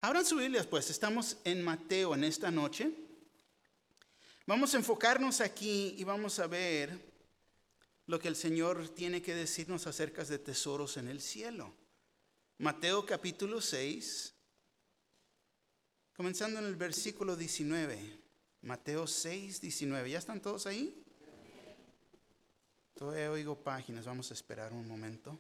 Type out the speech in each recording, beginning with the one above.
Abran sus Biblias, pues, estamos en Mateo en esta noche. Vamos a enfocarnos aquí y vamos a ver lo que el Señor tiene que decirnos acerca de tesoros en el cielo. Mateo capítulo 6, comenzando en el versículo 19. Mateo 6, 19. ¿Ya están todos ahí? Todavía oigo páginas, vamos a esperar un momento.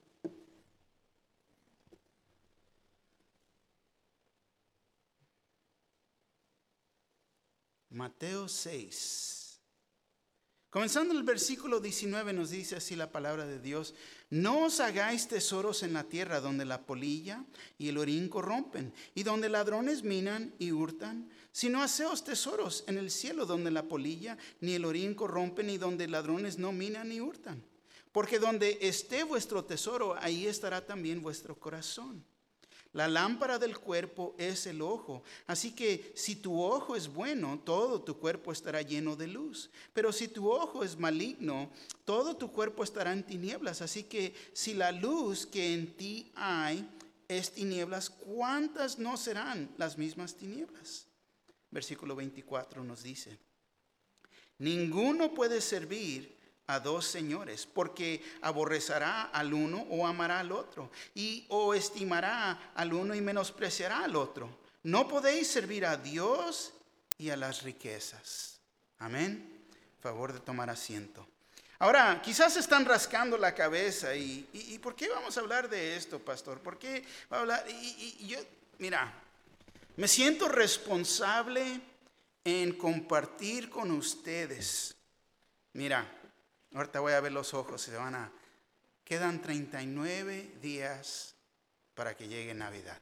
Mateo 6. Comenzando el versículo 19 nos dice así la palabra de Dios: no os hagáis tesoros en la tierra donde la polilla y el orín corrompen y donde ladrones minan y hurtan, sino haceos tesoros en el cielo donde la polilla ni el orín corrompen y donde ladrones no minan ni hurtan. Porque donde esté vuestro tesoro, ahí estará también vuestro corazón. La lámpara del cuerpo es el ojo, así que si tu ojo es bueno, todo tu cuerpo estará lleno de luz. Pero si tu ojo es maligno, todo tu cuerpo estará en tinieblas. Así que si la luz que en ti hay es tinieblas, ¿cuántas no serán las mismas tinieblas? Versículo 24 nos dice: ninguno puede servir a dos señores, porque aborrecerá al uno o amará al otro, o estimará al uno y menospreciará al otro. No podéis servir a Dios y a las riquezas. Amén. Favor de tomar asiento. Ahora, quizás están rascando la cabeza y ¿por qué vamos a hablar de esto, pastor? ¿Por qué va a hablar? Yo, mira, me siento responsable en compartir con ustedes. Mira, ahorita voy a ver los ojos, quedan 39 días para que llegue Navidad.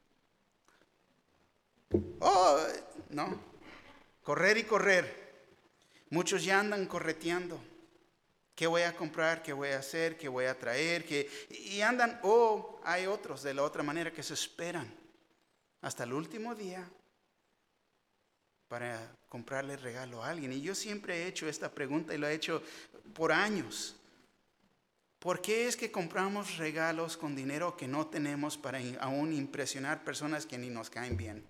Oh, no, correr y correr. Muchos ya andan correteando. ¿Qué voy a comprar? ¿Qué voy a hacer? ¿Qué voy a traer? Y andan, hay otros de la otra manera que se esperan hasta el último día para comprarle regalo a alguien. Y yo siempre he hecho esta pregunta y lo he hecho por años. ¿Por qué es que compramos regalos con dinero que no tenemos para aún impresionar personas que ni nos caen bien?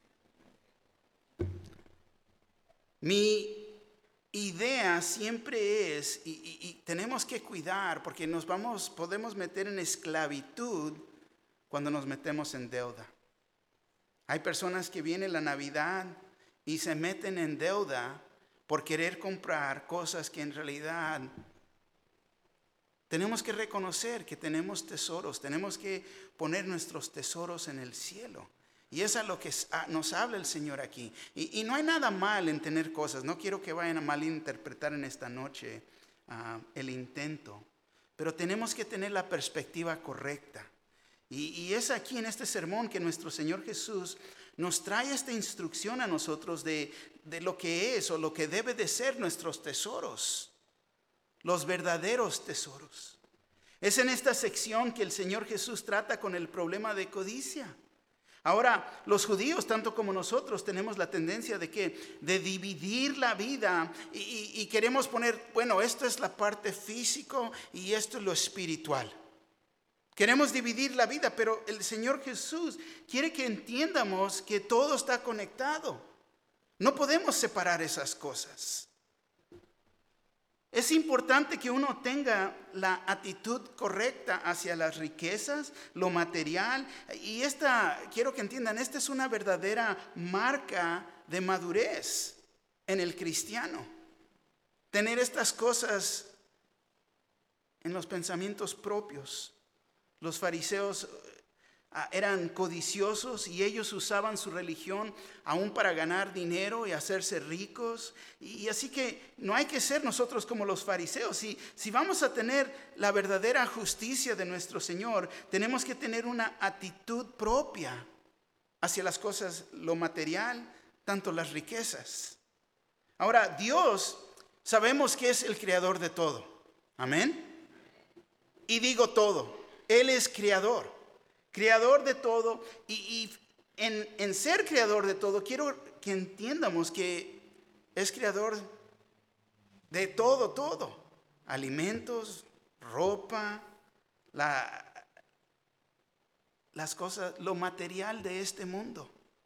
Mi idea siempre es, y tenemos que cuidar, porque podemos meter en esclavitud cuando nos metemos en deuda. Hay personas que viene la Navidad y se meten en deuda por querer comprar cosas que en realidad tenemos que reconocer que tenemos tesoros. Tenemos que poner nuestros tesoros en el cielo. Y eso es lo que nos habla el Señor aquí. Y no hay nada mal en tener cosas. No quiero que vayan a malinterpretar en esta noche el intento. Pero tenemos que tener la perspectiva correcta. Y es aquí en este sermón que nuestro Señor Jesús nos trae esta instrucción a nosotros de lo que es o lo que debe de ser nuestros tesoros, los verdaderos tesoros. Es en esta sección que el Señor Jesús trata con el problema de codicia. Ahora, los judíos, tanto como nosotros, tenemos la tendencia de dividir la vida y queremos poner, bueno, esto es la parte físico y esto es lo espiritual. Queremos dividir la vida, pero el Señor Jesús quiere que entiendamos que todo está conectado. No podemos separar esas cosas. Es importante que uno tenga la actitud correcta hacia las riquezas, lo material. Y quiero que entiendan, esta es una verdadera marca de madurez en el cristiano. Tener estas cosas en los pensamientos propios. Los fariseos eran codiciosos y ellos usaban su religión aún para ganar dinero y hacerse ricos. Y así que no hay que ser nosotros como los fariseos. Si vamos a tener la verdadera justicia de nuestro Señor, tenemos que tener una actitud propia hacia las cosas, lo material, tanto las riquezas. Ahora, Dios sabemos que es el creador de todo. Amén. Y digo todo. Él es creador de todo, y en ser creador de todo, quiero que entiendamos que es creador de todo, alimentos, ropa, las cosas, lo material de este mundo.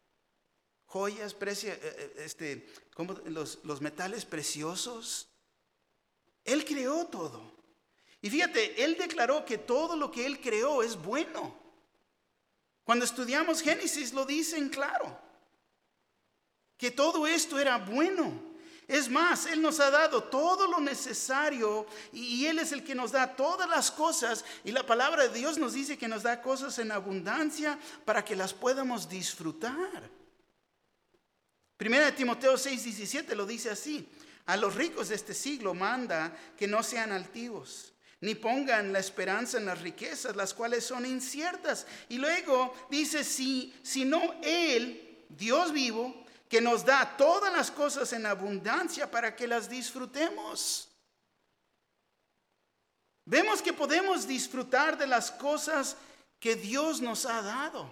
joyas, como los metales preciosos. Él creó todo. Y fíjate, Él declaró que todo lo que Él creó es bueno. Cuando estudiamos Génesis lo dicen claro, que todo esto era bueno. Es más, Él nos ha dado todo lo necesario y Él es el que nos da todas las cosas. Y la palabra de Dios nos dice que nos da cosas en abundancia para que las podamos disfrutar. Primera de Timoteo 6:17 lo dice así: a los ricos de este siglo manda que no sean altivos, ni pongan la esperanza en las riquezas, las cuales son inciertas. Y luego dice, sino Él, Dios vivo, que nos da todas las cosas en abundancia para que las disfrutemos. Vemos que podemos disfrutar de las cosas que Dios nos ha dado.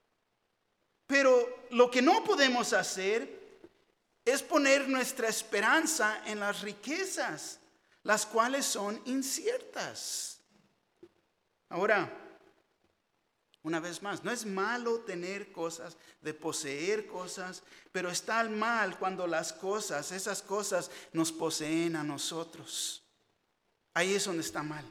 Pero lo que no podemos hacer es poner nuestra esperanza en las riquezas, las cuales son inciertas. Ahora, una vez más, no es malo tener cosas, de poseer cosas, pero está mal cuando esas cosas nos poseen a nosotros. Ahí es donde está mal.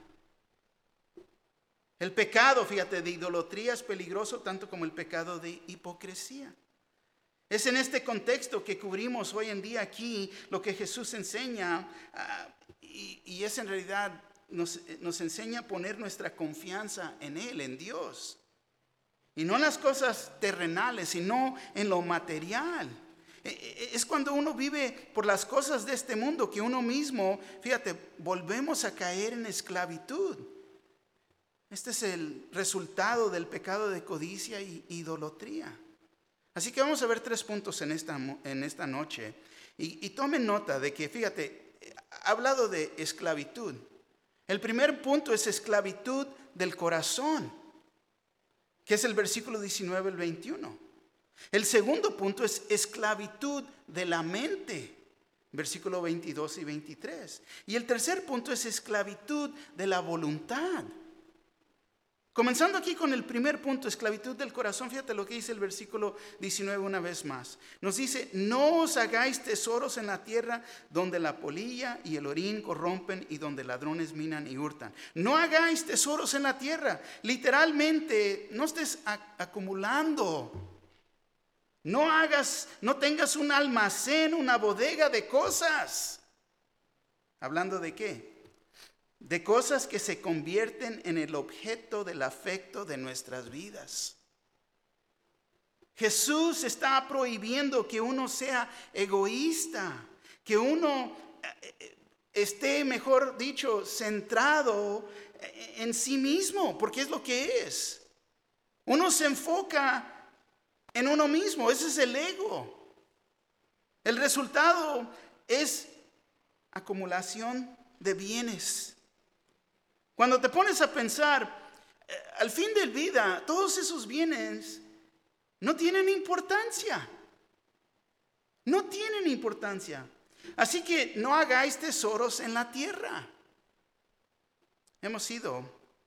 El pecado, fíjate, de idolatría es peligroso tanto como el pecado de hipocresía. Es en este contexto que cubrimos hoy en día aquí lo que Jesús enseña, y es en realidad, nos enseña a poner nuestra confianza en Él, en Dios. Y no en las cosas terrenales, sino en lo material. Es cuando uno vive por las cosas de este mundo que uno mismo, fíjate, volvemos a caer en esclavitud. Este es el resultado del pecado de codicia y idolatría. Así que vamos a ver 3 puntos en esta noche. Y tomen nota de que, fíjate, ha hablado de esclavitud. El primer punto es esclavitud del corazón, que es el versículo 19 al 21. El segundo punto es esclavitud de la mente, versículo 22 y 23. Y el tercer punto es esclavitud de la voluntad. Comenzando aquí con el primer punto, esclavitud del corazón, fíjate lo que dice el versículo 19 una vez más. Nos dice, no os hagáis tesoros en la tierra donde la polilla y el orín corrompen y donde ladrones minan y hurtan. No hagáis tesoros en la tierra. Literalmente, no estés acumulando. No tengas un almacén, una bodega de cosas. ¿Hablando de qué? De cosas que se convierten en el objeto del afecto de nuestras vidas. Jesús está prohibiendo que uno sea egoísta, que uno esté, mejor dicho, centrado en sí mismo, porque es lo que es. Uno se enfoca en uno mismo, ese es el ego. El resultado es acumulación de bienes. Cuando te pones a pensar, al fin de vida, todos esos bienes no tienen importancia. No tienen importancia. Así que no hagáis tesoros en la tierra. Hemos ido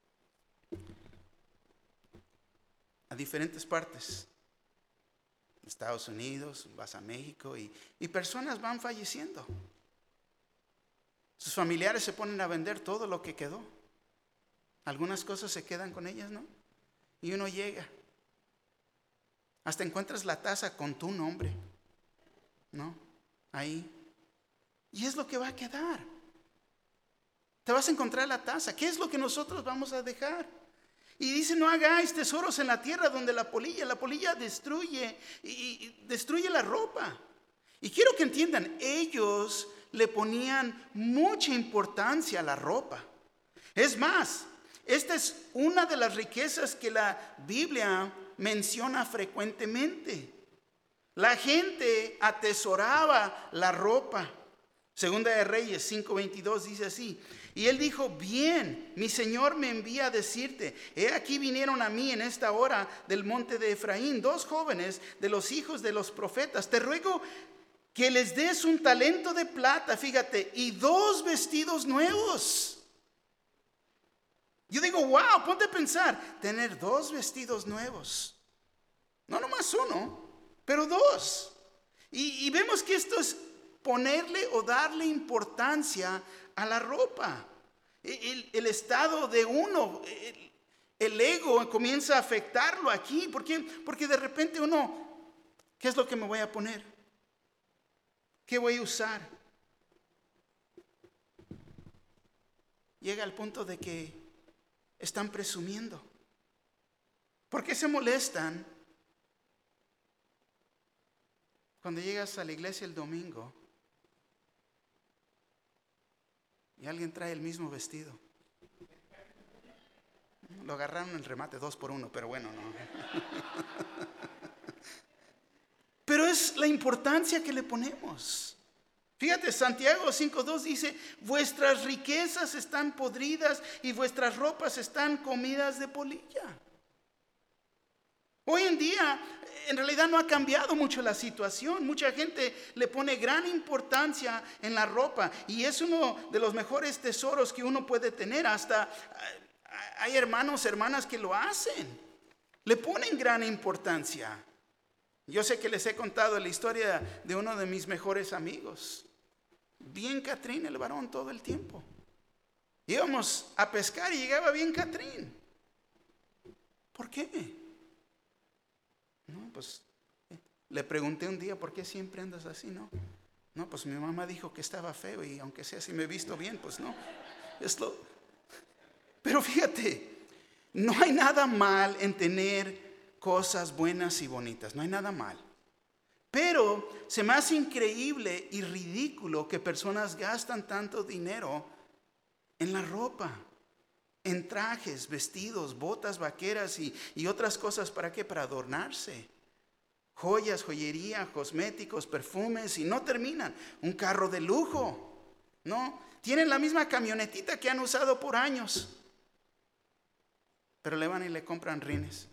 a diferentes partes. Estados Unidos, vas a México y personas van falleciendo. Sus familiares se ponen a vender todo lo que quedó. Algunas cosas se quedan con ellas, ¿no? Y uno llega. Hasta encuentras la taza con tu nombre, ¿no? Ahí. Y es lo que va a quedar. Te vas a encontrar la taza. ¿Qué es lo que nosotros vamos a dejar? Y dice, no hagáis tesoros en la tierra donde la polilla destruye y destruye la ropa. Y quiero que entiendan, ellos le ponían mucha importancia a la ropa. Es más, esta es una de las riquezas que la Biblia menciona frecuentemente. La gente atesoraba la ropa. Segunda de Reyes 5:22 dice así: y él dijo, bien, mi Señor me envía a decirte, he aquí vinieron a mí en esta hora del monte de Efraín 2 jóvenes de los hijos de los profetas. Te ruego que les des un talento de plata, fíjate, y 2 vestidos nuevos. Yo digo, wow, ponte a pensar, tener 2 vestidos nuevos. No nomás uno, pero 2. Y vemos que esto es ponerle o darle importancia a la ropa. El estado de uno, el ego comienza a afectarlo aquí. ¿Por qué? Porque de repente uno, ¿qué es lo que me voy a poner? ¿Qué voy a usar? Llega al punto de que están presumiendo. ¿Por qué se molestan cuando llegas a la iglesia el domingo y alguien trae el mismo vestido? Lo agarraron en el remate 2 por 1, pero bueno, no. Pero es la importancia que le ponemos. Fíjate, Santiago 5:2 dice: vuestras riquezas están podridas y vuestras ropas están comidas de polilla. Hoy en día, en realidad no ha cambiado mucho la situación. Mucha gente le pone gran importancia en la ropa y es uno de los mejores tesoros que uno puede tener. Hasta hay hermanos, hermanas que lo hacen. Le ponen gran importancia. Yo sé que les he contado la historia de uno de mis mejores amigos. Bien Catrín, el varón, todo el tiempo. Íbamos a pescar y llegaba bien Catrín. ¿Por qué? No, pues le pregunté un día: ¿por qué siempre andas así? No, pues mi mamá dijo que estaba feo y aunque sea si me he visto bien, pues no. Pero fíjate, no hay nada mal en tener cosas buenas y bonitas, no hay nada mal. Pero se me hace increíble y ridículo que personas gastan tanto dinero en la ropa, en trajes, vestidos, botas vaqueras y otras cosas. ¿Para qué? Para adornarse. Joyas, joyería, cosméticos, perfumes, y no terminan. Un carro de lujo, ¿no? Tienen la misma camionetita que han usado por años, pero le van y le compran rines.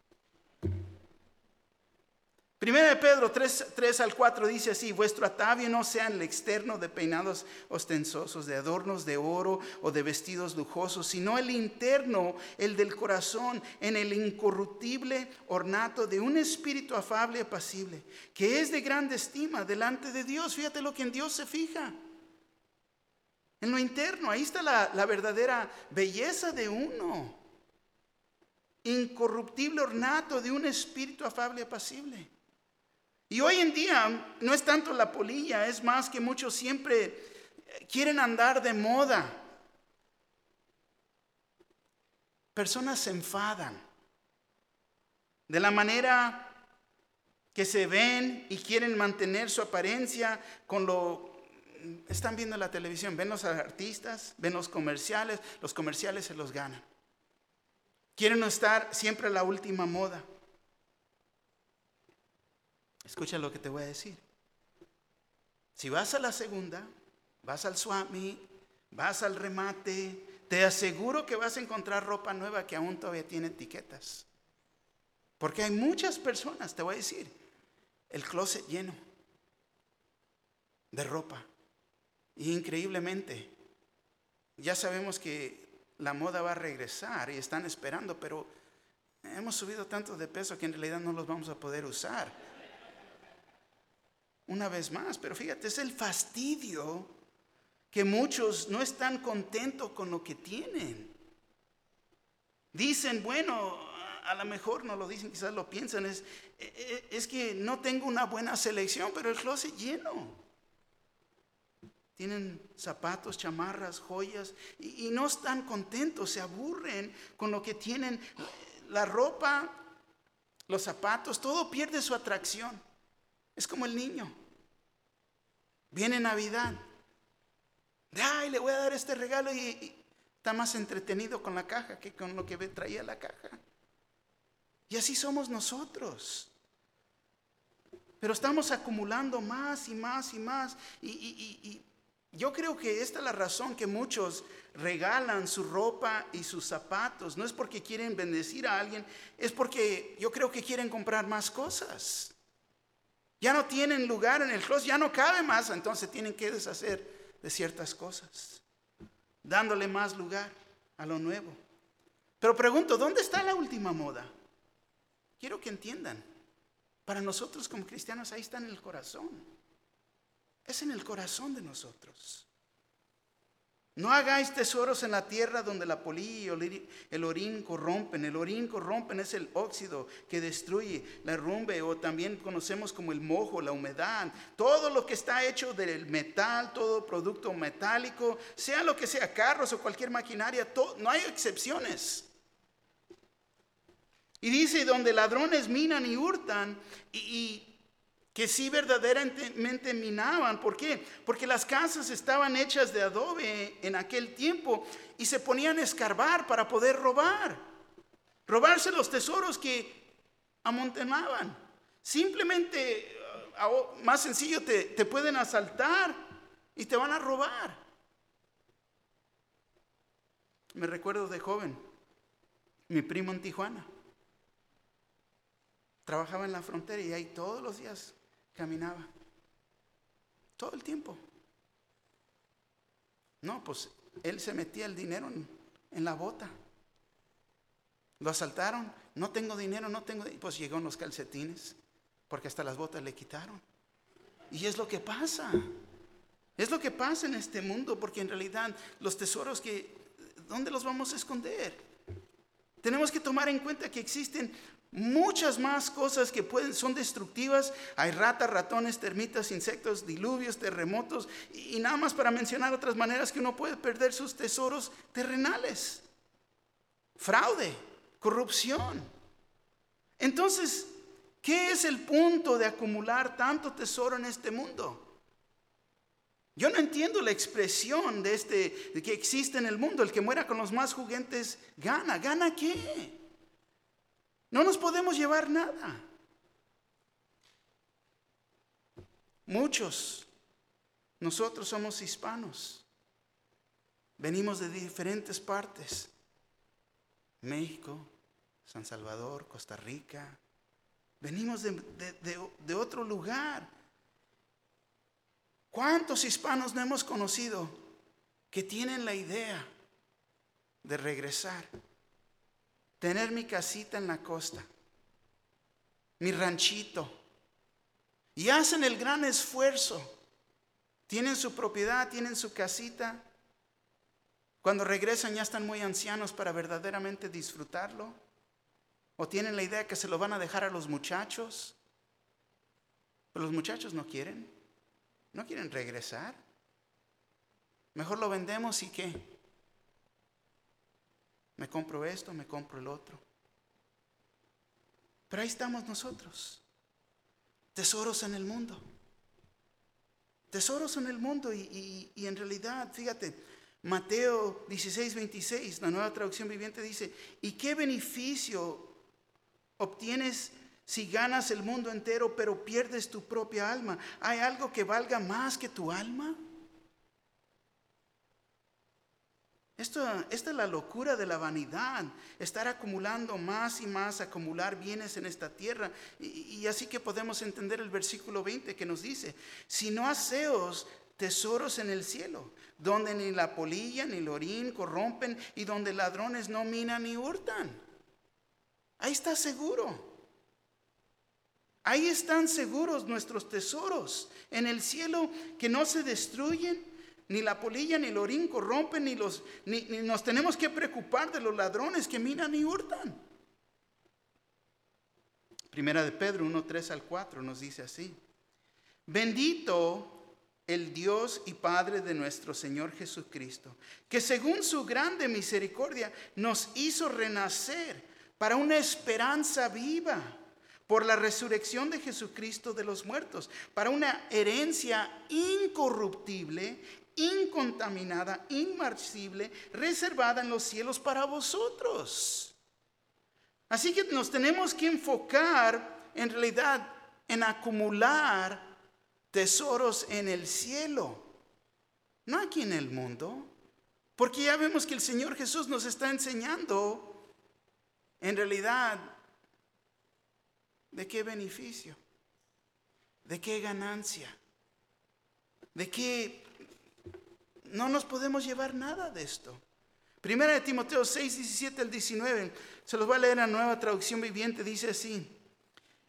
Primera de Pedro 3:3-4 dice así: vuestro atavio no sea en el externo de peinados ostentosos, de adornos de oro o de vestidos lujosos, sino el interno, el del corazón, en el incorruptible ornato de un espíritu afable y apacible, que es de grande estima delante de Dios. Fíjate lo que en Dios se fija. En lo interno, ahí está la verdadera belleza de uno. Incorruptible ornato de un espíritu afable y apacible. Y hoy en día no es tanto la polilla, es más que muchos siempre quieren andar de moda. Personas se enfadan de la manera que se ven y quieren mantener su apariencia con lo... Están viendo la televisión, ven los artistas, ven los comerciales se los ganan. Quieren estar siempre a la última moda. Escucha lo que te voy a decir. Si vas a la segunda, vas al Swami, vas al remate, te aseguro que vas a encontrar ropa nueva que aún todavía tiene etiquetas. Porque hay muchas personas, te voy a decir, el closet lleno de ropa. Y increíblemente, ya sabemos que la moda va a regresar y están esperando, pero hemos subido tanto de peso que en realidad no los vamos a poder usar una vez más. Pero fíjate, es el fastidio que muchos no están contentos con lo que tienen. Dicen, bueno, a lo mejor no lo dicen, quizás lo piensan, es que no tengo una buena selección, pero el closet lleno. Tienen zapatos, chamarras, joyas y no están contentos, se aburren con lo que tienen. La ropa, los zapatos, todo pierde su atracción. Es como el niño. Viene Navidad. Ay, le voy a dar este regalo y está más entretenido con la caja que con lo que traía la caja. Y así somos nosotros. Pero estamos acumulando más y más y más. Y yo creo que esta es la razón que muchos regalan su ropa y sus zapatos. No es porque quieren bendecir a alguien, es porque yo creo que quieren comprar más cosas. Ya no tienen lugar en el closet, ya no cabe más, entonces tienen que deshacer de ciertas cosas, dándole más lugar a lo nuevo. Pero pregunto, ¿dónde está la última moda? Quiero que entiendan. Para nosotros como cristianos ahí está en el corazón. Es en el corazón de nosotros. No hagáis tesoros en la tierra donde la polilla y el orín corrompen. El orín corrompen es el óxido que destruye, la herrumbre, o también conocemos como el mojo, la humedad. Todo lo que está hecho del metal, todo producto metálico, sea lo que sea, carros o cualquier maquinaria, no hay excepciones. Y dice, donde ladrones minan y hurtan, y que sí verdaderamente minaban. ¿Por qué? Porque las casas estaban hechas de adobe en aquel tiempo y se ponían a escarbar para poder robarse los tesoros que amontonaban. Simplemente, más sencillo, te pueden asaltar y te van a robar. Me recuerdo de joven, mi primo en Tijuana trabajaba en la frontera y ahí todos los días caminaba, todo el tiempo. No, pues él se metía el dinero en la bota. Lo asaltaron, no tengo dinero, pues llegó en los calcetines, porque hasta las botas le quitaron. Y es lo que pasa en este mundo, porque en realidad los tesoros ¿dónde los vamos a esconder? Tenemos que tomar en cuenta que existen muchas más cosas que son destructivas. Hay ratas, ratones, termitas, insectos, diluvios, terremotos, y nada más para mencionar otras maneras que uno puede perder sus tesoros terrenales. Fraude, corrupción. Entonces, ¿qué es el punto de acumular tanto tesoro en este mundo? Yo no entiendo la expresión de que existe en el mundo. El que muera con los más juguetes gana. ¿Gana qué? No nos podemos llevar nada. Nosotros somos hispanos. Venimos de diferentes partes. México, San Salvador, Costa Rica. Venimos de otro lugar. ¿Cuántos hispanos no hemos conocido que tienen la idea de regresar? Tener mi casita en la costa, mi ranchito, y hacen el gran esfuerzo. Tienen su propiedad, tienen su casita. Cuando regresan ya están muy ancianos para verdaderamente disfrutarlo. O tienen la idea que se lo van a dejar a los muchachos. Pero los muchachos no quieren regresar. Mejor lo vendemos y ¿qué? Me compro esto, me compro el otro. Pero ahí estamos nosotros. Tesoros en el mundo. Tesoros en el mundo y en realidad, fíjate, Mateo 16:26, la Nueva Traducción Viviente dice, ¿y qué beneficio obtienes si ganas el mundo entero pero pierdes tu propia alma? ¿Hay algo que valga más que tu alma? Esta es la locura de la vanidad, estar acumulando más y más, acumular bienes en esta tierra. Y así que podemos entender el versículo 20 que nos dice, si no haceos tesoros en el cielo, donde ni la polilla ni el orín corrompen y donde ladrones no minan ni hurtan. Ahí está seguro. Ahí están seguros nuestros tesoros en el cielo, que no se destruyen. Ni la polilla ni el orín corrompen, ni nos tenemos que preocupar de los ladrones que minan y hurtan. Primera de Pedro 1:3-4 nos dice así: bendito el Dios y Padre de nuestro Señor Jesucristo, que según su grande misericordia nos hizo renacer para una esperanza viva por la resurrección de Jesucristo de los muertos, para una herencia incorruptible, incontaminada, inmarcible, reservada en los cielos para vosotros. Así que nos tenemos que enfocar en realidad en acumular tesoros en el cielo, no aquí en el mundo, porque ya vemos que el Señor Jesús nos está enseñando en realidad de qué beneficio, de qué ganancia, de qué. No nos podemos llevar nada de esto. Primera de Timoteo 6:17-19. Se los voy a leer en la Nueva Traducción Viviente. Dice así: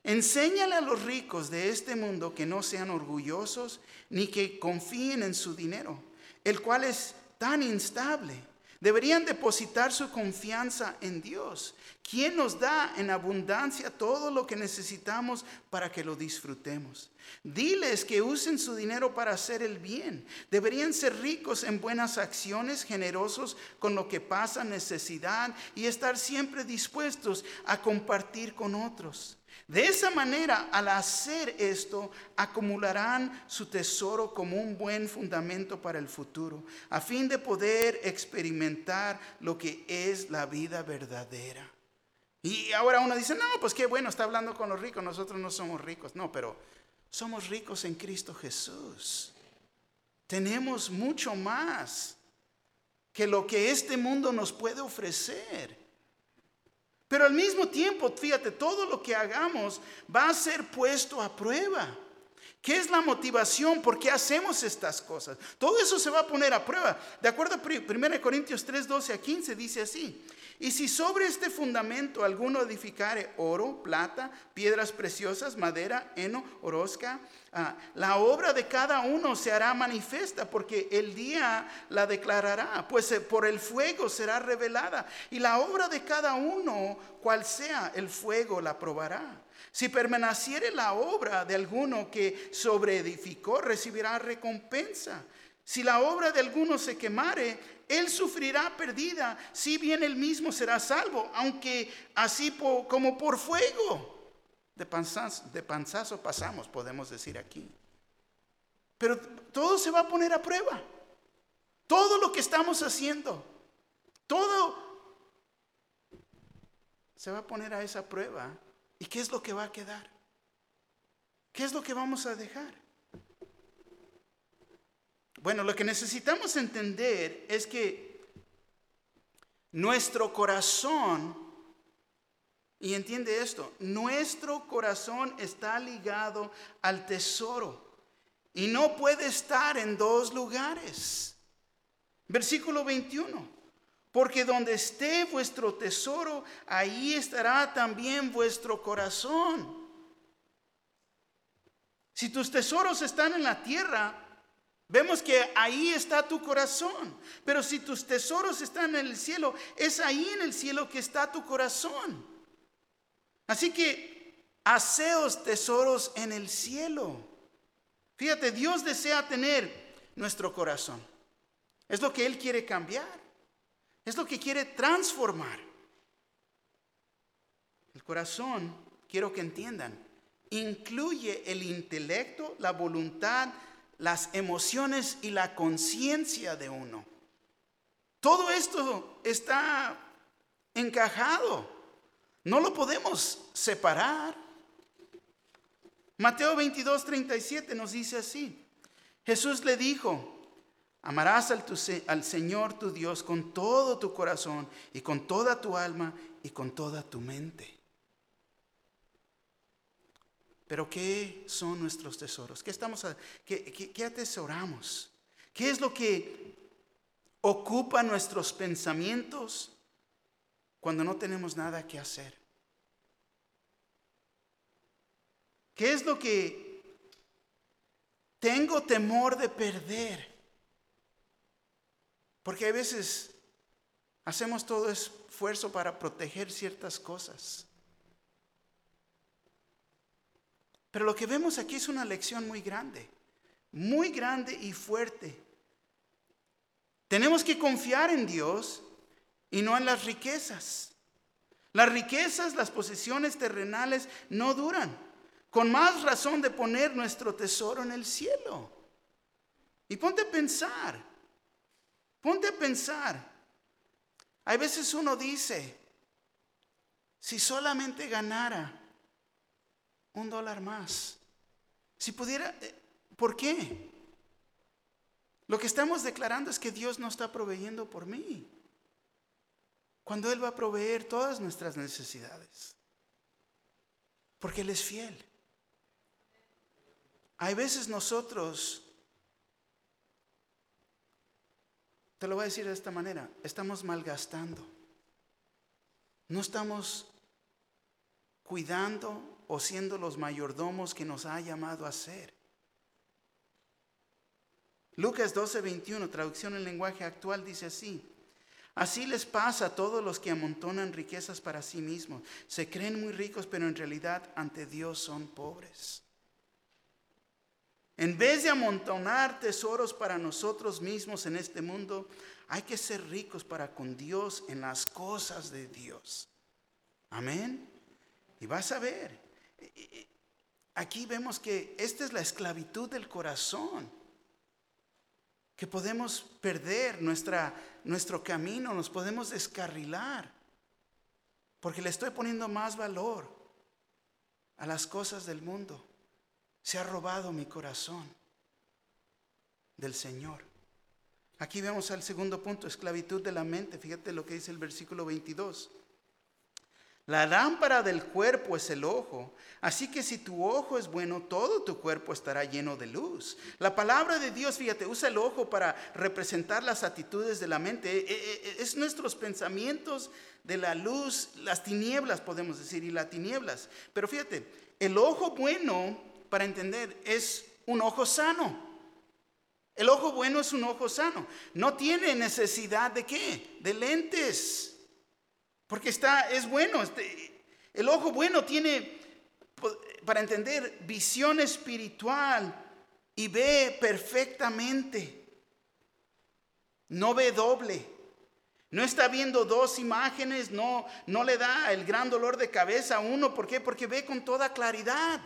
Enséñale a los ricos de este mundo que no sean orgullosos ni que confíen en su dinero, el cual es tan instable. Deberían depositar su confianza en Dios, quien nos da en abundancia todo lo que necesitamos para que lo disfrutemos. Diles que usen su dinero para hacer el bien. Deberían ser ricos en buenas acciones, generosos con lo que pasa necesidad y estar siempre dispuestos a compartir con otros. De esa manera, al hacer esto, acumularán su tesoro como un buen fundamento para el futuro, a fin de poder experimentar lo que es la vida verdadera. Y ahora uno dice, no, pues qué bueno, está hablando con los ricos, nosotros no somos ricos. No, pero somos ricos en Cristo Jesús. Tenemos mucho más que lo que este mundo nos puede ofrecer. Pero al mismo tiempo, fíjate, todo lo que hagamos va a ser puesto a prueba. ¿Qué es la motivación? ¿Por qué hacemos estas cosas? Todo eso se va a poner a prueba. De acuerdo a 1 Corintios 3, 12 a 15 dice así: y si sobre este fundamento alguno edificare oro, plata, piedras preciosas, madera, heno, hojarasca, la obra de cada uno se hará manifiesta, porque el día la declarará, pues por el fuego será revelada, y la obra de cada uno, cual sea el fuego, la probará. Si permaneciere la obra de alguno que sobreedificó, recibirá recompensa. Si la obra de alguno se quemare, él sufrirá pérdida, si bien él mismo será salvo, aunque así como por fuego. De panzazo pasamos, podemos decir aquí. Pero todo se va a poner a prueba. Todo lo que estamos haciendo, todo se va a poner a esa prueba. ¿Y qué es lo que va a quedar? ¿Qué es lo que vamos a dejar? Bueno, lo que necesitamos entender es que nuestro corazón, y entiende esto, nuestro corazón está ligado al tesoro y no puede estar en dos lugares. Versículo 21. Porque donde esté vuestro tesoro, ahí estará también vuestro corazón. Si tus tesoros están en la tierra, vemos que ahí está tu corazón. Pero si tus tesoros están en el cielo, es ahí en el cielo que está tu corazón. Así que haceos tesoros en el cielo. Fíjate, Dios desea tener nuestro corazón. Es lo que Él quiere cambiar. Es lo que quiere transformar. El corazón, quiero que entiendan, incluye el intelecto, la voluntad, las emociones y la conciencia de uno. Todo esto está encajado. No lo podemos separar. Mateo 22:37 nos dice así. Jesús le dijo: amarás al Señor tu Dios con todo tu corazón y con toda tu alma y con toda tu mente. Pero ¿qué son nuestros tesoros? ¿Qué atesoramos? ¿Qué es lo que ocupa nuestros pensamientos cuando no tenemos nada que hacer? ¿Qué es lo que tengo temor de perder? Porque a veces hacemos todo esfuerzo para proteger ciertas cosas. Pero lo que vemos aquí es una lección muy grande y fuerte. Tenemos que confiar en Dios y no en las riquezas. Las riquezas, las posesiones terrenales no duran. Con más razón de poner nuestro tesoro en el cielo. Y ponte a pensar. Hay veces uno dice, si solamente ganara $1 más, si pudiera, ¿por qué? Lo que estamos declarando es que Dios no está proveyendo por mí, cuando Él va a proveer todas nuestras necesidades, porque Él es fiel. Hay veces nosotros, te lo voy a decir de esta manera, estamos malgastando. No estamos cuidando o siendo los mayordomos que nos ha llamado a ser. Lucas 12:21, traducción en lenguaje actual, dice así: así les pasa a todos los que amontonan riquezas para sí mismos. Se creen muy ricos, pero en realidad ante Dios son pobres. En vez de amontonar tesoros para nosotros mismos en este mundo, hay que ser ricos para con Dios en las cosas de Dios. Amén. Y vas a ver, aquí vemos que esta es la esclavitud del corazón, que podemos perder nuestro camino, nos podemos descarrilar, porque le estoy poniendo más valor a las cosas del mundo. Se ha robado mi corazón del Señor. Aquí vemos al segundo punto, esclavitud de la mente. Fíjate lo que dice el versículo 22. La lámpara del cuerpo es el ojo, así que si tu ojo es bueno, todo tu cuerpo estará lleno de luz. La palabra de Dios, fíjate, usa el ojo para representar las actitudes de la mente. Es nuestros pensamientos de la luz, las tinieblas podemos decir, y las tinieblas. Pero fíjate, el ojo bueno, para entender, es un ojo sano. El ojo bueno es un ojo sano. No tiene necesidad de ¿qué? De lentes. Porque es bueno. El ojo bueno tiene, para entender, visión espiritual y ve perfectamente. No ve doble. No está viendo dos imágenes, no le da el gran dolor de cabeza a uno. ¿Por qué? Porque ve con toda claridad.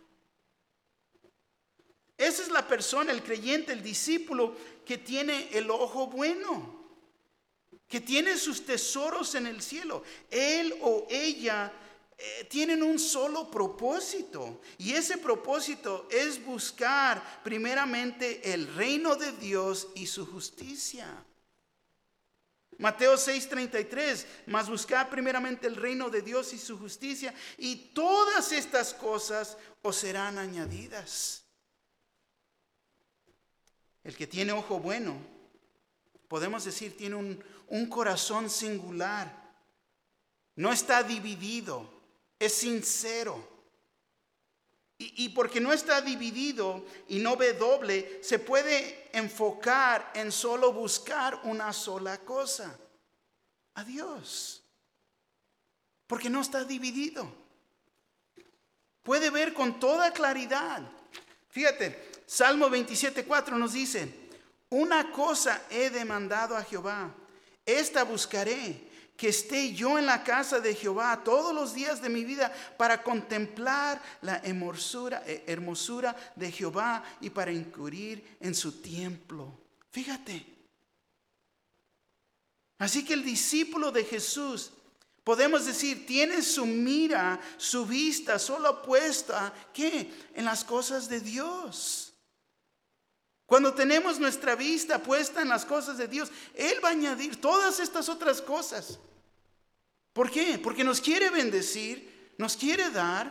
Esa es la persona, el creyente, el discípulo que tiene el ojo bueno, que tiene sus tesoros en el cielo. Él o ella tienen un solo propósito, y ese propósito es buscar primeramente el reino de Dios y su justicia. Mateo 6:33, mas buscad primeramente el reino de Dios y su justicia, y todas estas cosas os serán añadidas. El que tiene ojo bueno, podemos decir, tiene un corazón singular. No está dividido, es sincero. Y porque no está dividido y no ve doble, se puede enfocar en solo buscar una sola cosa: a Dios. Porque no está dividido. Puede ver con toda claridad. Fíjate, Salmo 27:4 nos dice: una cosa he demandado a Jehová, esta buscaré, que esté yo en la casa de Jehová todos los días de mi vida, para contemplar la hermosura de Jehová y para inquirir en su templo. Fíjate. Así que el discípulo de Jesús, podemos decir, tiene su mira, su vista solo puesta, ¿qué? En las cosas de Dios. Cuando tenemos nuestra vista puesta en las cosas de Dios, Él va a añadir todas estas otras cosas. ¿Por qué? Porque nos quiere bendecir, nos quiere dar,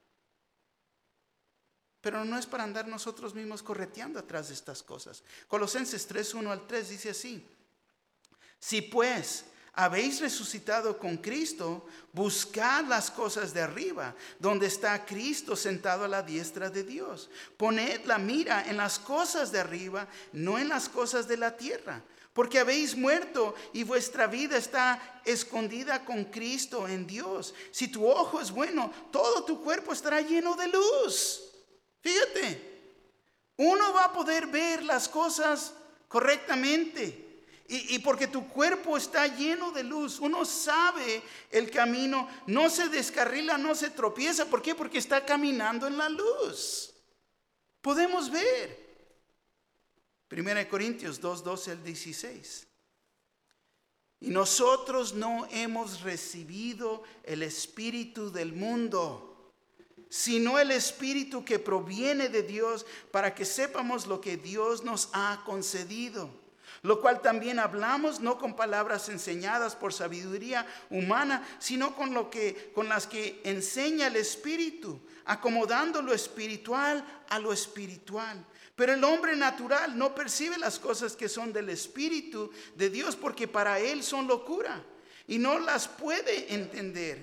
pero no es para andar nosotros mismos correteando atrás de estas cosas. Colosenses 3:1-3 dice así: si pues habéis resucitado con Cristo, buscad las cosas de arriba, donde está Cristo sentado a la diestra de Dios. Poned la mira en las cosas de arriba, no en las cosas de la tierra, porque habéis muerto y vuestra vida está escondida con Cristo en Dios. Si tu ojo es bueno, todo tu cuerpo estará lleno de luz. Fíjate, uno va a poder ver las cosas correctamente. Y porque tu cuerpo está lleno de luz, uno sabe el camino, no se descarrila, no se tropieza. ¿Por qué? Porque está caminando en la luz. Podemos ver. 1 Corintios 2:12-16. Y nosotros no hemos recibido el espíritu del mundo, sino el espíritu que proviene de Dios, para que sepamos lo que Dios nos ha concedido. Lo cual también hablamos, no con palabras enseñadas por sabiduría humana, sino con las que enseña el Espíritu, acomodando lo espiritual a lo espiritual. Pero el hombre natural no percibe las cosas que son del Espíritu de Dios, porque para él son locura y no las puede entender,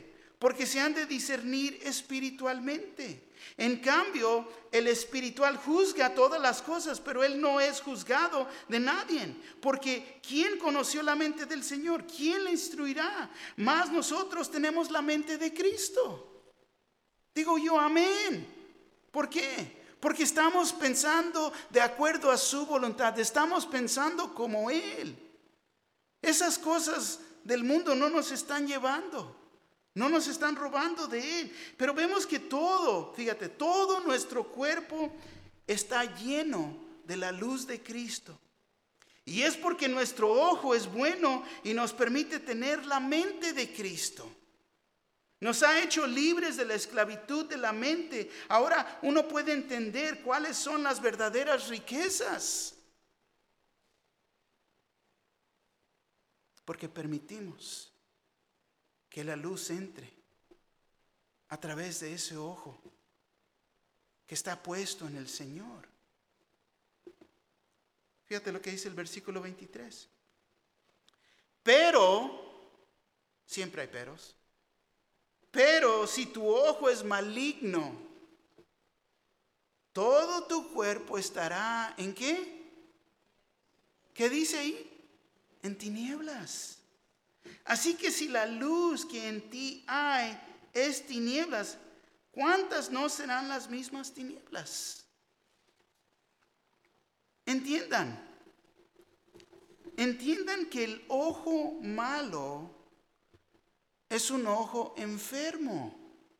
porque se han de discernir espiritualmente. En cambio, el espiritual juzga todas las cosas, pero él no es juzgado de nadie. Porque ¿quién conoció la mente del Señor? ¿Quién le instruirá? Mas nosotros tenemos la mente de Cristo. Digo yo, amén. ¿Por qué? Porque estamos pensando de acuerdo a su voluntad. Estamos pensando como Él. Esas cosas del mundo no nos están llevando. No nos están robando de Él. Pero vemos que todo, fíjate, todo nuestro cuerpo está lleno de la luz de Cristo. Y es porque nuestro ojo es bueno y nos permite tener la mente de Cristo. Nos ha hecho libres de la esclavitud de la mente. Ahora uno puede entender cuáles son las verdaderas riquezas. Porque permitimos que la luz entre a través de ese ojo que está puesto en el Señor. Fíjate lo que dice el versículo 23. Pero, siempre hay peros, pero si tu ojo es maligno, todo tu cuerpo estará ¿en qué? ¿Qué dice ahí? En tinieblas. Así que si la luz que en ti hay es tinieblas, ¿cuántas no serán las mismas tinieblas? Entiendan que el ojo malo es un ojo enfermo.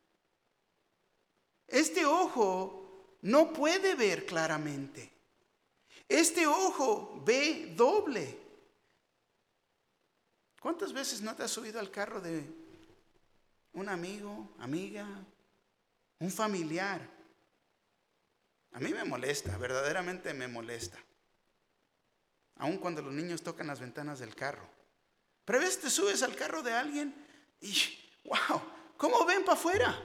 Este ojo no puede ver claramente. Este ojo ve doble. ¿Cuántas veces no te has subido al carro de un amigo, amiga, un familiar? A mí me molesta, verdaderamente me molesta. Aun cuando los niños tocan las ventanas del carro. Pero a veces te subes al carro de alguien y wow, ¿cómo ven para afuera?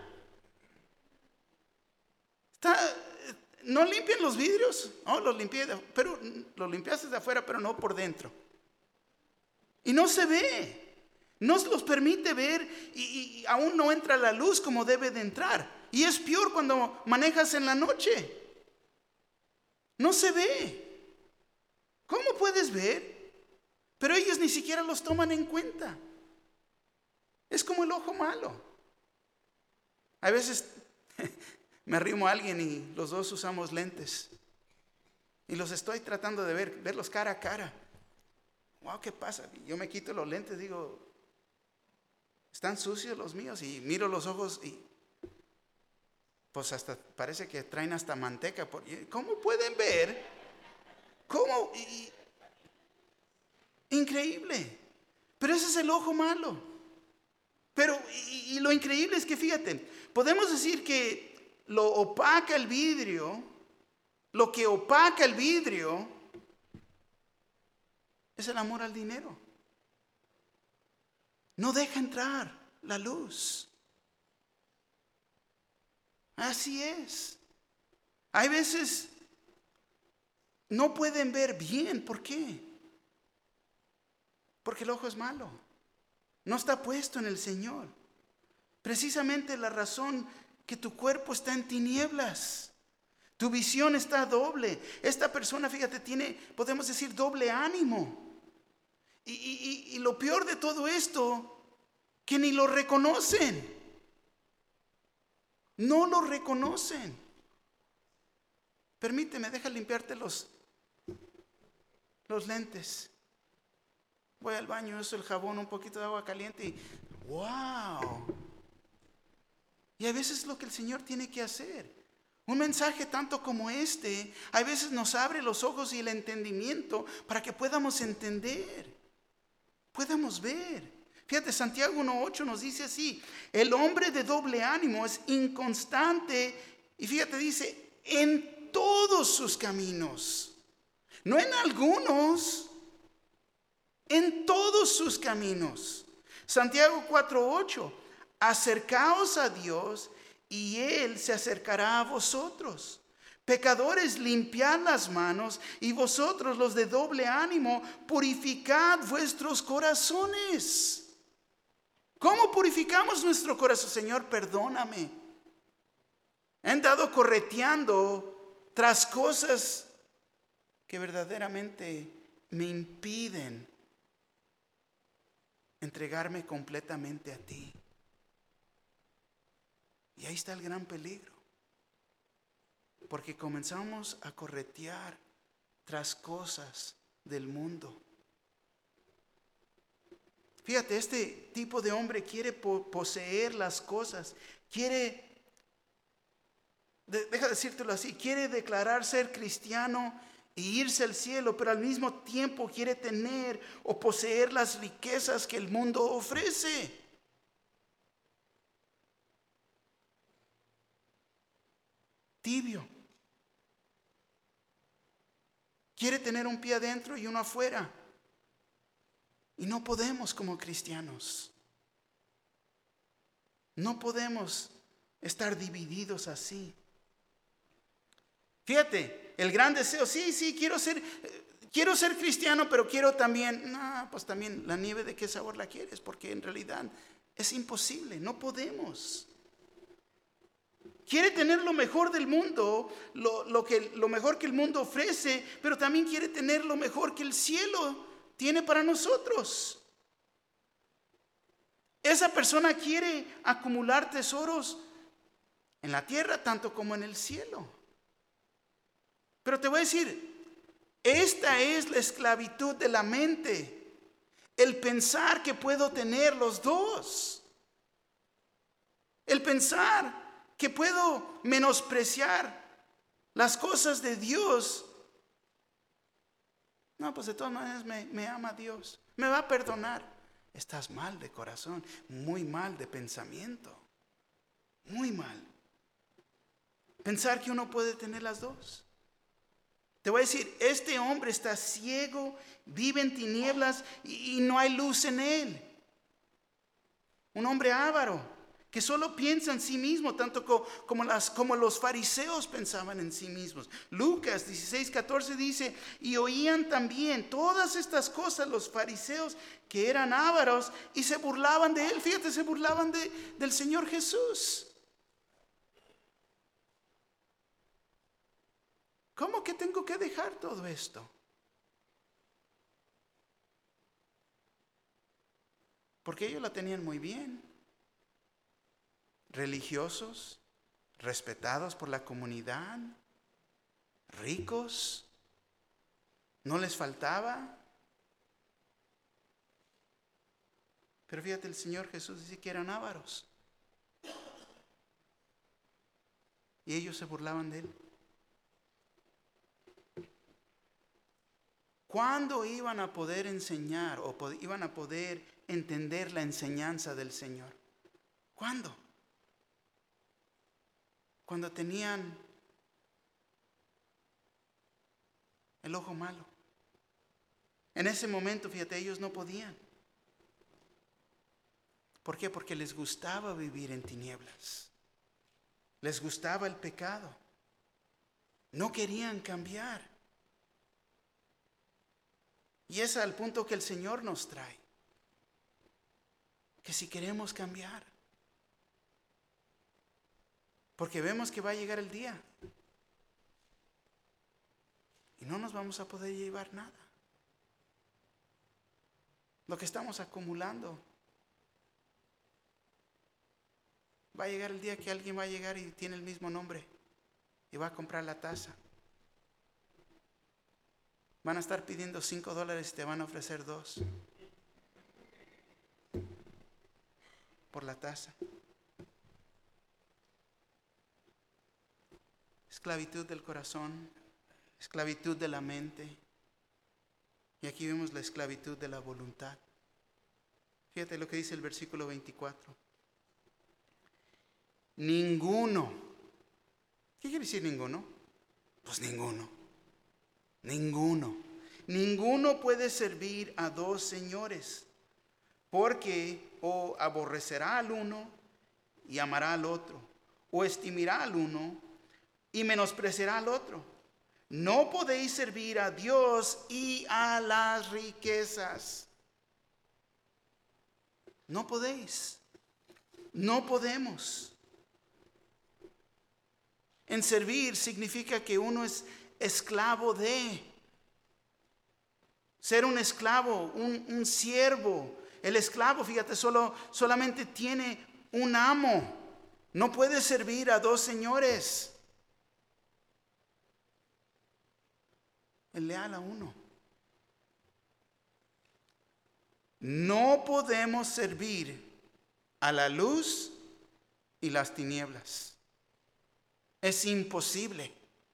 ¿No limpian los vidrios? No, los limpié, pero los limpiaste de afuera, pero no por dentro. Y no se ve, no se los permite ver y aún no entra la luz como debe de entrar. Y es peor cuando manejas en la noche. No se ve. ¿Cómo puedes ver? Pero ellos ni siquiera los toman en cuenta. Es como el ojo malo. A veces me arrimo a alguien y los dos usamos lentes. Y los estoy tratando de verlos cara a cara. Wow, ¿qué pasa? Yo me quito los lentes, digo, están sucios los míos, y miro los ojos y pues hasta parece que traen hasta manteca. ¿Cómo pueden ver? ¿Cómo? Increíble. Pero ese es el ojo malo. Pero y lo increíble es que fíjate, podemos decir que lo que opaca el vidrio es el amor al dinero. No deja entrar la luz. Así es. Hay veces no pueden ver bien. ¿Por qué? Porque el ojo es malo. No está puesto en el Señor. Precisamente la razón que tu cuerpo está en tinieblas. Tu visión está doble. Esta persona, fíjate, tiene, podemos decir, doble ánimo. Y lo peor de todo esto, que ni lo reconocen. No lo reconocen. Permíteme, deja limpiarte los lentes. Voy al baño, uso el jabón, un poquito de agua caliente y ¡wow! Y a veces es lo que el Señor tiene que hacer. Un mensaje tanto como este, a veces nos abre los ojos y el entendimiento para que podamos entender, podamos ver. Fíjate, Santiago 1:8 nos dice así: el hombre de doble ánimo es inconstante, y fíjate, dice, en todos sus caminos, no en algunos, en todos sus caminos. Santiago 4:8, acercaos a Dios y Él se acercará a vosotros. Pecadores, limpiad las manos, y vosotros los de doble ánimo, purificad vuestros corazones. ¿Cómo purificamos nuestro corazón? Señor, perdóname. He andado correteando tras cosas que verdaderamente me impiden entregarme completamente a ti. Y ahí está el gran peligro. Porque comenzamos a corretear tras cosas del mundo. Fíjate, este tipo de hombre quiere poseer las cosas. Deja decírtelo así, quiere declarar ser cristiano e irse al cielo, pero al mismo tiempo quiere tener o poseer las riquezas que el mundo ofrece. Tibio. Quiere tener un pie adentro y uno afuera. Y no podemos como cristianos. No podemos estar divididos así. Fíjate, el gran deseo, sí, quiero ser cristiano, pero quiero también, pues también la nieve, ¿de qué sabor la quieres? Porque en realidad es imposible, no podemos. Quiere tener lo mejor del mundo, lo mejor que el mundo ofrece, pero también quiere tener lo mejor que el cielo tiene para nosotros. Esa persona quiere acumular tesoros en la tierra tanto como en el cielo. Pero te voy a decir, esta es la esclavitud de la mente, el pensar que puedo tener los dos, el pensar que puedo menospreciar las cosas de Dios. No, pues de todas maneras me ama Dios, me va a perdonar. Estás mal de corazón, muy mal de pensamiento, muy mal. Pensar que uno puede tener las dos. Te voy a decir, este hombre está ciego, vive en tinieblas y no hay luz en él. Un hombre avaro que solo piensa en sí mismo, tanto como los fariseos pensaban en sí mismos. Lucas 16:14 dice, y oían también todas estas cosas los fariseos que eran ávaros y se burlaban de él. Fíjate, se burlaban del Señor Jesús. ¿Cómo que tengo que dejar todo esto? Porque ellos la tenían muy bien. Religiosos, respetados por la comunidad, ricos, no les faltaba. Pero fíjate, el Señor Jesús dice que eran ávaros. Y ellos se burlaban de él. ¿Cuándo iban a poder enseñar o iban a poder entender la enseñanza del Señor? ¿Cuándo? Cuando tenían el ojo malo. En ese momento, fíjate, ellos no podían. ¿Por qué? Porque les gustaba vivir en tinieblas. Les gustaba el pecado. No querían cambiar. Y es al punto que el Señor nos trae. Que si queremos cambiar. Porque vemos que va a llegar el día. Y no nos vamos a poder llevar nada. Lo que estamos acumulando. Va a llegar el día que alguien va a llegar y tiene el mismo nombre. Y va a comprar la taza. Van a estar pidiendo $5 y te van a ofrecer 2. Por la taza. Esclavitud del corazón, esclavitud de la mente. Y aquí vemos la esclavitud de la voluntad. Fíjate lo que dice el versículo 24. Ninguno. ¿Qué quiere decir ninguno? Pues ninguno. Ninguno puede servir a dos señores, porque o aborrecerá al uno y amará al otro, o estimará al uno y menospreciará al otro. No podéis servir a Dios y a las riquezas. No podéis. No podemos. En servir significa que uno es esclavo de. Ser un esclavo, un siervo. El esclavo, fíjate, solamente tiene un amo. No puede servir a dos señores. Es leal a uno. No podemos servir a la luz y las tinieblas. Es imposible.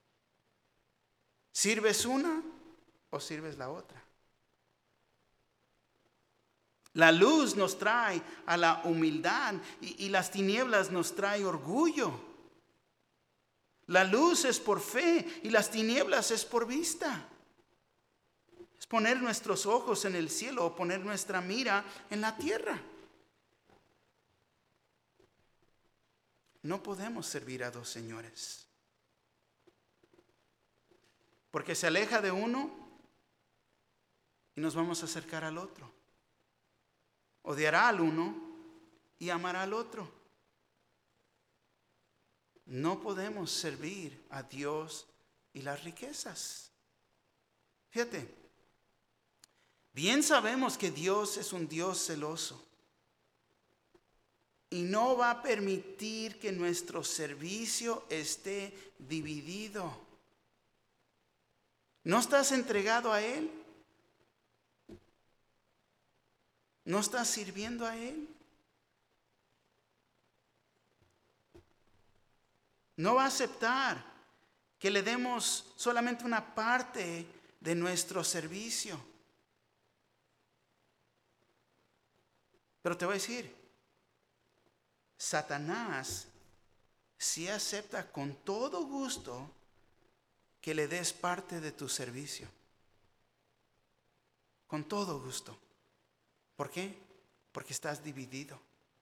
¿Sirves una o sirves la otra? La luz nos trae a la humildad y las tinieblas nos trae orgullo. La luz es por fe y las tinieblas es por vista. Es poner nuestros ojos en el cielo o poner nuestra mira en la tierra. No podemos servir a dos señores. Porque se aleja de uno y nos vamos a acercar al otro. Odiará al uno y amará al otro. No podemos servir a Dios y las riquezas. Fíjate, bien sabemos que Dios es un Dios celoso y no va a permitir que nuestro servicio esté dividido. ¿No estás entregado a Él? ¿No estás sirviendo a Él? No va a aceptar que le demos solamente una parte de nuestro servicio. Pero te voy a decir, Satanás sí acepta con todo gusto que le des parte de tu servicio. Con todo gusto. ¿Por qué? Porque estás dividido.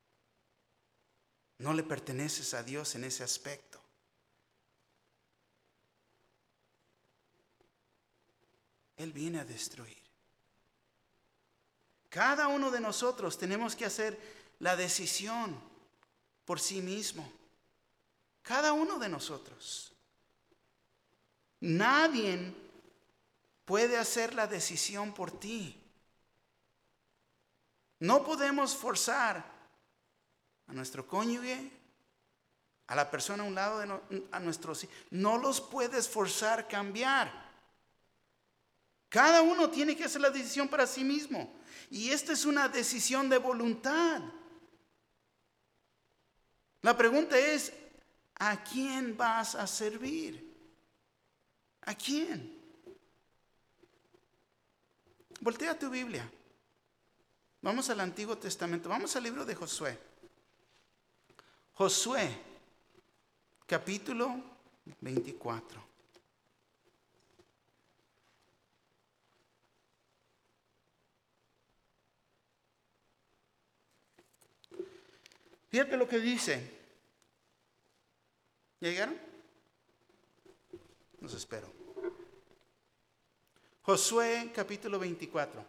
No le perteneces a Dios en ese aspecto. Él viene a destruir. Cada uno de nosotros tenemos que hacer la decisión por sí mismo. Cada uno de nosotros. Nadie puede hacer la decisión por ti. No podemos forzar a nuestro cónyuge, a la persona a un lado a nuestros hijos. No los puedes forzar a cambiar. Cada uno tiene que hacer la decisión para sí mismo. Y esta es una decisión de voluntad. La pregunta es, ¿a quién vas a servir? ¿A quién? Voltea tu Biblia. Vamos al Antiguo Testamento. Vamos al libro de Josué. Josué, capítulo 24. Fíjate lo que dice. ¿Llegaron? Los espero. Josué, capítulo 24.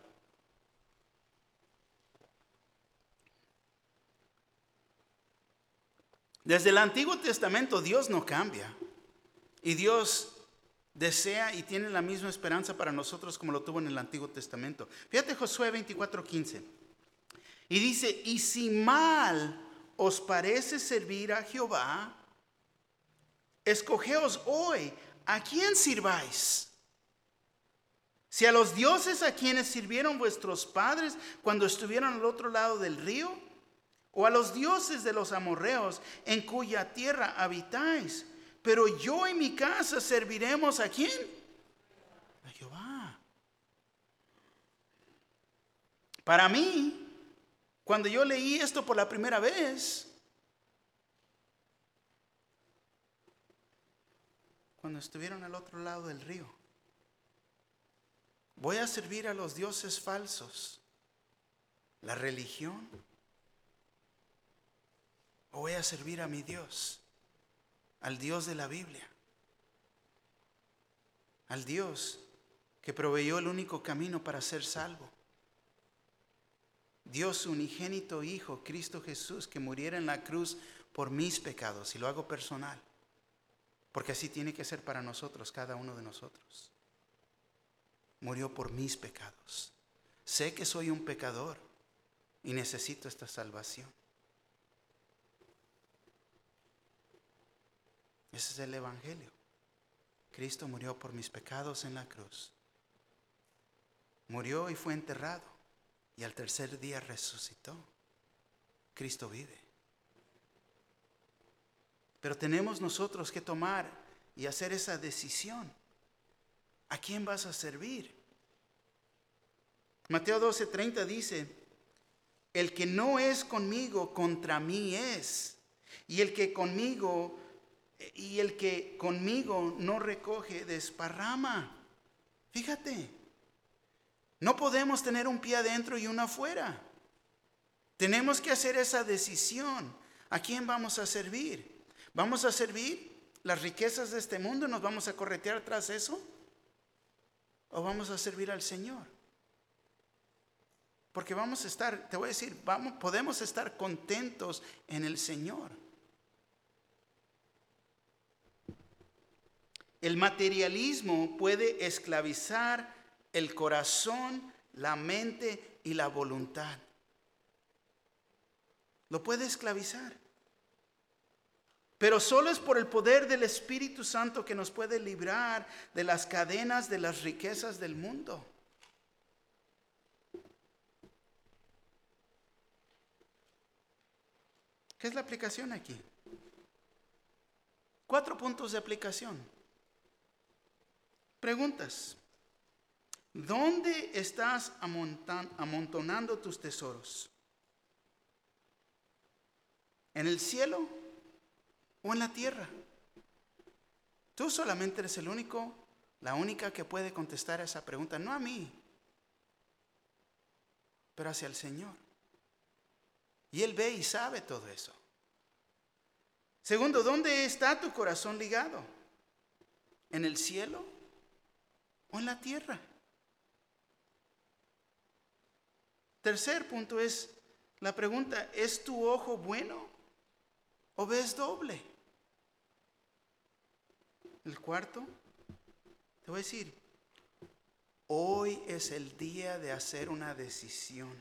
Desde el Antiguo Testamento Dios no cambia. Y Dios desea y tiene la misma esperanza para nosotros como lo tuvo en el Antiguo Testamento. Fíjate Josué 24:15. Y dice, y si mal os parece servir a Jehová, escogeos hoy a quién sirváis. Si a los dioses a quienes sirvieron vuestros padres cuando estuvieron al otro lado del río, o a los dioses de los amorreos en cuya tierra habitáis. Pero yo y mi casa serviremos ¿a quién? A Jehová. Para mí, cuando yo leí esto por la primera vez, cuando estuvieron al otro lado del río, voy a servir a los dioses falsos, la religión, o voy a servir a mi Dios, al Dios de la Biblia, al Dios que proveyó el único camino para ser salvo. dio su unigénito Hijo, Cristo Jesús, que muriera en la cruz por mis pecados. Y lo hago personal, porque así tiene que ser para nosotros, cada uno de nosotros. Murió por mis pecados. Sé que soy un pecador y necesito esta salvación. Ese es el Evangelio. Cristo murió por mis pecados en la cruz. Murió y fue enterrado. Y al tercer día resucitó. Cristo vive. Pero tenemos nosotros que tomar y hacer esa decisión. ¿A quién vas a servir? Mateo 12:30 dice: el que no es conmigo, contra mí es. Y el que conmigo no recoge, desparrama. Fíjate, no podemos tener un pie adentro y uno afuera. Tenemos que hacer esa decisión. ¿A quién vamos a servir? ¿Vamos a servir las riquezas de este mundo y nos vamos a corretear tras eso? ¿O vamos a servir al Señor? Porque vamos a estar, te voy a decir, podemos estar contentos en el Señor. El materialismo puede esclavizar el corazón, la mente y la voluntad. Lo puede esclavizar. Pero solo es por el poder del Espíritu Santo que nos puede librar de las cadenas de las riquezas del mundo. ¿Qué es la aplicación aquí? 4 puntos de aplicación. Preguntas. ¿Dónde estás amontonando tus tesoros? ¿En el cielo o en la tierra? Tú solamente eres el único, la única que puede contestar a esa pregunta. No a mí, pero hacia el Señor. Y Él ve y sabe todo eso. Segundo, ¿dónde está tu corazón ligado? ¿En el cielo o en la tierra? Tercer punto es la pregunta: ¿es tu ojo bueno o ves doble? El cuarto, te voy a decir, hoy es el día de hacer una decisión.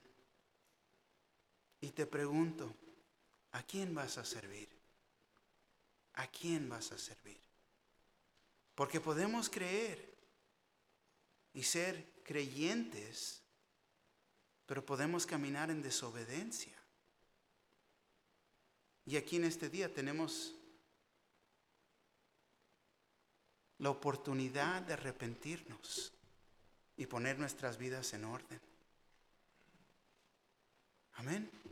Y te pregunto, ¿a quién vas a servir? ¿A quién vas a servir? Porque podemos creer y ser creyentes, pero podemos caminar en desobediencia. Y aquí en este día tenemos la oportunidad de arrepentirnos y poner nuestras vidas en orden. Amén.